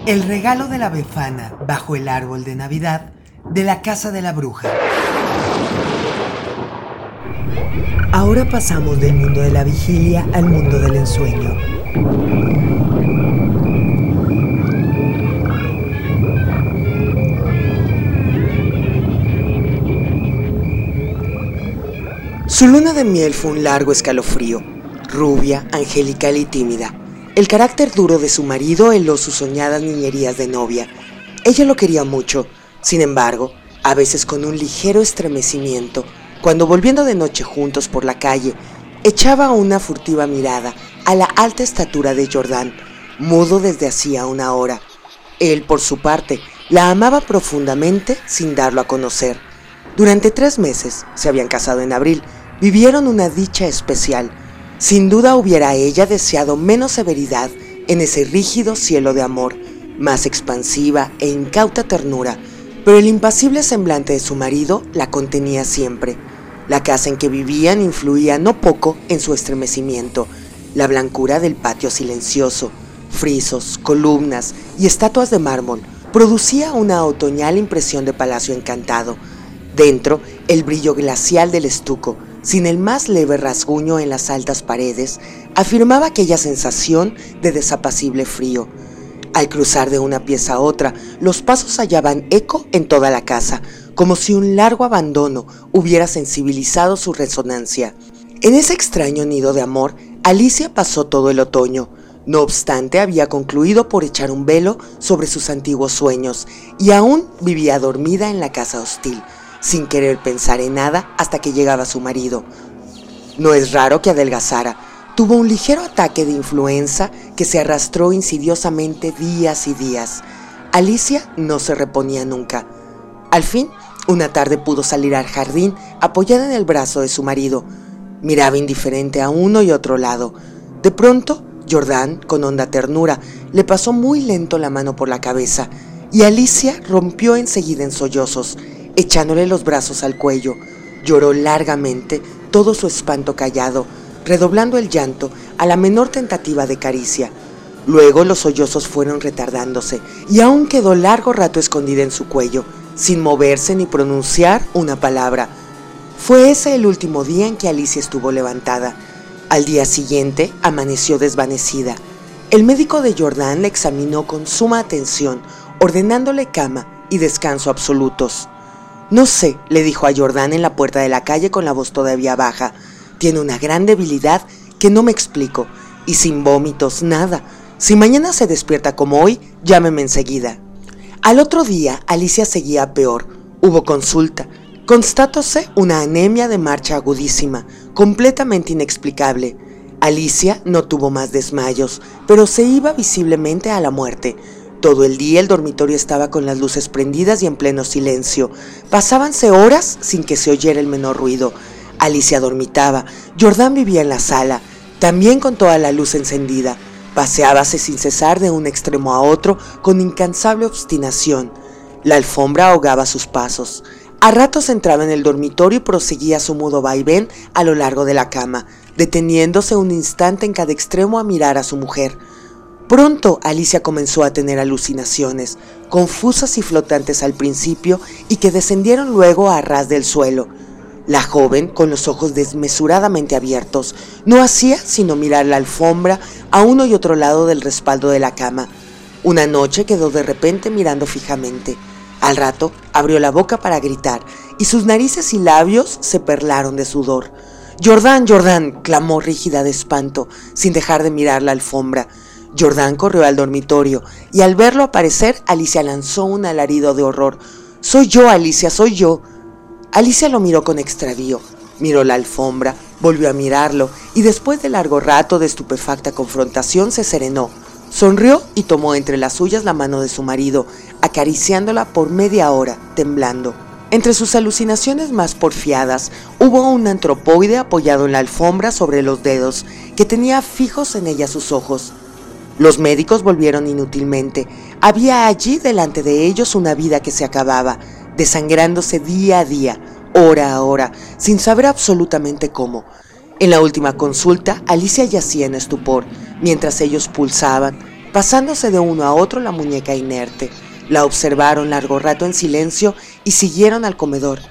El regalo de la Befana bajo el árbol de Navidad de la casa de la bruja. Ahora pasamos del mundo de la vigilia al mundo del ensueño. Su luna de miel fue un largo escalofrío. Rubia, angelical y tímida. El carácter duro de su marido heló sus soñadas niñerías de novia. Ella lo quería mucho, sin embargo, a veces con un ligero estremecimiento, cuando volviendo de noche juntos por la calle, echaba una furtiva mirada a la alta estatura de Jordán, mudo desde hacía una hora. Él, por su parte, la amaba profundamente sin darlo a conocer. Durante 3 meses, se habían casado en abril, vivieron una dicha especial. Sin duda hubiera ella deseado menos severidad en ese rígido cielo de amor, más expansiva e incauta ternura, pero el impasible semblante de su marido la contenía siempre. La casa en que vivían influía no poco en su estremecimiento. La blancura del patio silencioso, frisos, columnas y estatuas de mármol producía una otoñal impresión de palacio encantado. Dentro, el brillo glacial del estuco, sin el más leve rasguño en las altas paredes, afirmaba aquella sensación de desapacible frío. Al cruzar de una pieza a otra, los pasos hallaban eco en toda la casa, como si un largo abandono hubiera sensibilizado su resonancia. En ese extraño nido de amor, Alicia pasó todo el otoño. No obstante, había concluido por echar un velo sobre sus antiguos sueños y aún vivía dormida en la casa hostil, sin querer pensar en nada hasta que llegaba su marido. No es raro que adelgazara. Tuvo un ligero ataque de influenza que se arrastró insidiosamente días y días. Alicia no se reponía nunca. Al fin, una tarde pudo salir al jardín apoyada en el brazo de su marido. Miraba indiferente a uno y otro lado. De pronto, Jordán, con honda ternura, le pasó muy lento la mano por la cabeza y Alicia rompió enseguida en sollozos, echándole los brazos al cuello. Lloró largamente, todo su espanto callado, redoblando el llanto a la menor tentativa de caricia. Luego los sollozos fueron retardándose y aún quedó largo rato escondida en su cuello, sin moverse ni pronunciar una palabra. Fue ese el último día en que Alicia estuvo levantada. Al día siguiente amaneció desvanecida. El médico de Jordán la examinó con suma atención, ordenándole cama y descanso absolutos. «No sé», le dijo a Jordán en la puerta de la calle con la voz todavía baja. «Tiene una gran debilidad que no me explico, y sin vómitos, nada. Si mañana se despierta como hoy, llámeme enseguida». Al otro día, Alicia seguía peor. Hubo consulta. Constatóse una anemia de marcha agudísima, completamente inexplicable. Alicia no tuvo más desmayos, pero se iba visiblemente a la muerte. Todo el día el dormitorio estaba con las luces prendidas y en pleno silencio. Pasábanse horas sin que se oyera el menor ruido. Alicia dormitaba. Jordán vivía en la sala, también con toda la luz encendida. Paseábase sin cesar de un extremo a otro con incansable obstinación. La alfombra ahogaba sus pasos. A ratos entraba en el dormitorio y proseguía su mudo vaivén a lo largo de la cama, deteniéndose un instante en cada extremo a mirar a su mujer. Pronto Alicia comenzó a tener alucinaciones, confusas y flotantes al principio y que descendieron luego a ras del suelo. La joven, con los ojos desmesuradamente abiertos, no hacía sino mirar la alfombra a uno y otro lado del respaldo de la cama. Una noche quedó de repente mirando fijamente. Al rato abrió la boca para gritar y sus narices y labios se perlaron de sudor. «¡Jordán, Jordán!», clamó rígida de espanto, sin dejar de mirar la alfombra. Jordán corrió al dormitorio y al verlo aparecer, Alicia lanzó un alarido de horror. «¡Soy yo, Alicia, soy yo!». Alicia lo miró con extravío, miró la alfombra, volvió a mirarlo y después de largo rato de estupefacta confrontación se serenó. Sonrió y tomó entre las suyas la mano de su marido, acariciándola por media hora, temblando. Entre sus alucinaciones más porfiadas, hubo un antropoide apoyado en la alfombra sobre los dedos, que tenía fijos en ella sus ojos. Los médicos volvieron inútilmente. Había allí delante de ellos una vida que se acababa, desangrándose día a día, hora a hora, sin saber absolutamente cómo. En la última consulta, Alicia yacía en estupor, mientras ellos pulsaban, pasándose de uno a otro la muñeca inerte. La observaron largo rato en silencio y siguieron al comedor.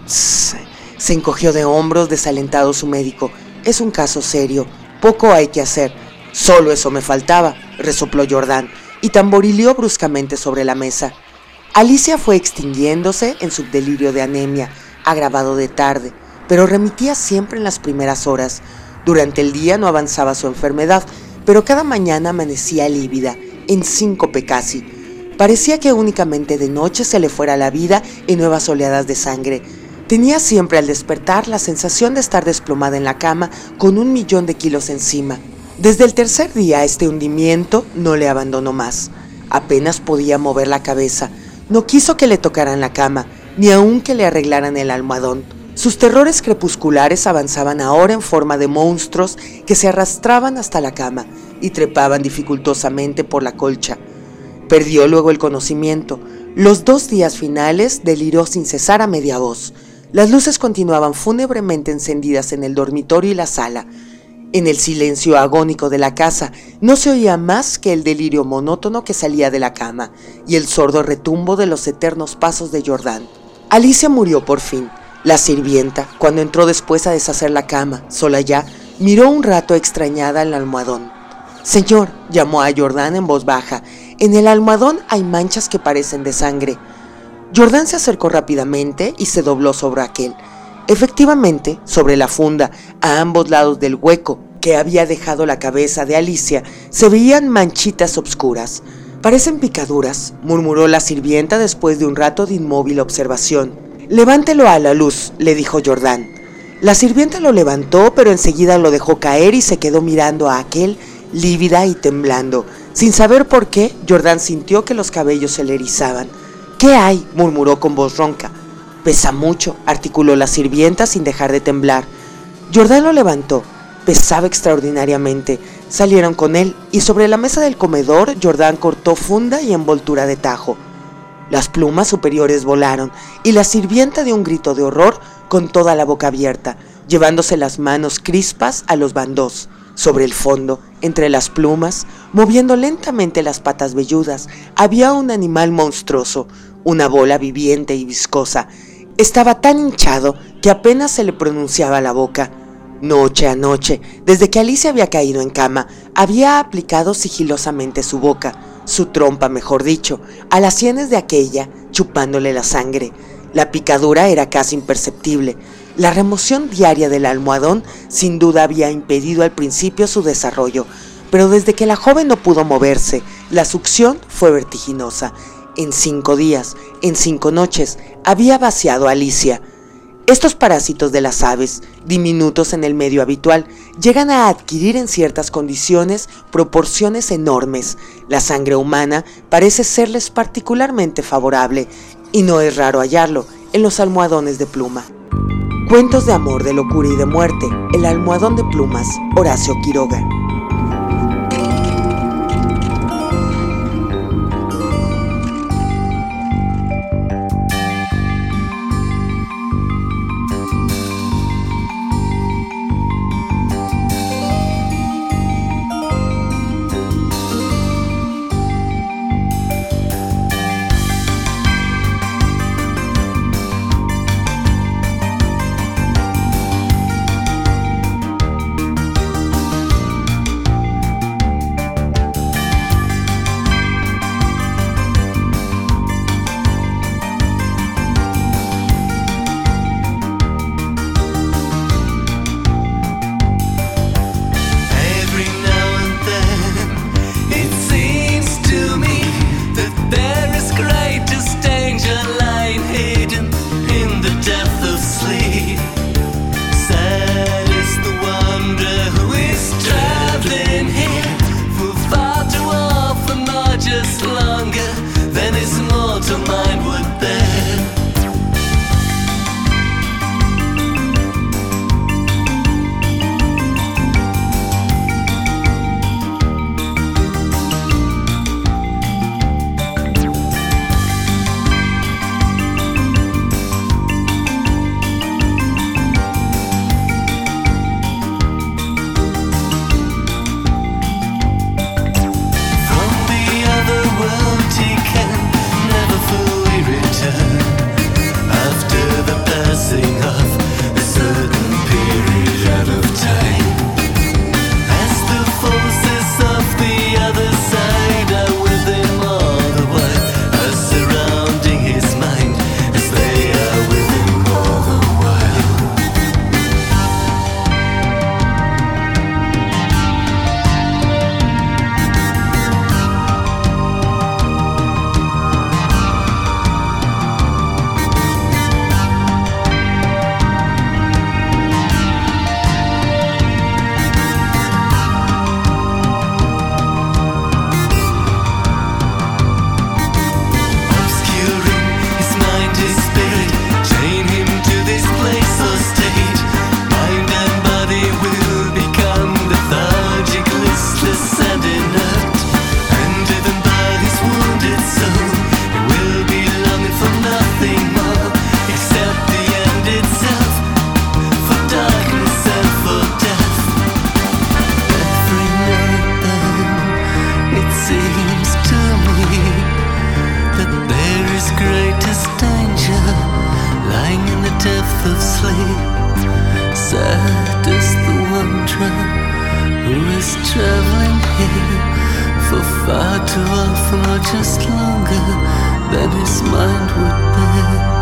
Se encogió de hombros desalentado su médico. Es un caso serio, poco hay que hacer. Solo eso me faltaba, resopló Jordán, y tamborileó bruscamente sobre la mesa. Alicia fue extinguiéndose en su delirio de anemia, agravado de tarde, pero remitía siempre en las primeras horas. Durante el día no avanzaba su enfermedad, pero cada mañana amanecía lívida, en síncope casi. Parecía que únicamente de noche se le fuera la vida en nuevas oleadas de sangre. Tenía siempre al despertar la sensación de estar desplomada en la cama con 1.000.000 de kilos encima. Desde el tercer día este hundimiento no le abandonó más. Apenas podía mover la cabeza. No quiso que le tocaran la cama, ni aun que le arreglaran el almohadón. Sus terrores crepusculares avanzaban ahora en forma de monstruos que se arrastraban hasta la cama y trepaban dificultosamente por la colcha. Perdió luego el conocimiento. Los 2 días finales deliró sin cesar a media voz. Las luces continuaban fúnebremente encendidas en el dormitorio y la sala. En el silencio agónico de la casa no se oía más que el delirio monótono que salía de la cama y el sordo retumbo de los eternos pasos de Jordán. Alicia murió por fin. La sirvienta, cuando entró después a deshacer la cama, sola ya, miró un rato extrañada el almohadón. «Señor», llamó a Jordán en voz baja, «en el almohadón hay manchas que parecen de sangre». Jordán se acercó rápidamente y se dobló sobre aquel. Efectivamente, sobre la funda, a ambos lados del hueco que había dejado la cabeza de Alicia, se veían manchitas obscuras. «Parecen picaduras», murmuró la sirvienta después de un rato de inmóvil observación. «Levántelo a la luz», le dijo Jordán. La sirvienta lo levantó, pero enseguida lo dejó caer y se quedó mirando a aquel, lívida y temblando. Sin saber por qué, Jordán sintió que los cabellos se le erizaban. «¿Qué hay?», murmuró con voz ronca. «Pesa mucho», articuló la sirvienta sin dejar de temblar. Jordán lo levantó. Pesaba extraordinariamente. Salieron con él y sobre la mesa del comedor Jordán cortó funda y envoltura de tajo. Las plumas superiores volaron y la sirvienta dio un grito de horror con toda la boca abierta, llevándose las manos crispas a los bandós. Sobre el fondo, entre las plumas, moviendo lentamente las patas velludas, había un animal monstruoso, una bola viviente y viscosa. Estaba tan hinchado que apenas se le pronunciaba la boca. Noche a noche, desde que Alicia había caído en cama, había aplicado sigilosamente su boca, su trompa mejor dicho, a las sienes de aquella, chupándole la sangre. La picadura era casi imperceptible. La remoción diaria del almohadón sin duda había impedido al principio su desarrollo, pero desde que la joven no pudo moverse, la succión fue vertiginosa. En 5 días, en 5 noches, había vaciado a Alicia. Estos parásitos de las aves, diminutos en el medio habitual, llegan a adquirir en ciertas condiciones proporciones enormes. La sangre humana parece serles particularmente favorable, y no es raro hallarlo en los almohadones de pluma. Cuentos de amor, de locura y de muerte, El almohadón de plumas, Horacio Quiroga. stranger who is traveling here for far too often or just longer than his mind would bear.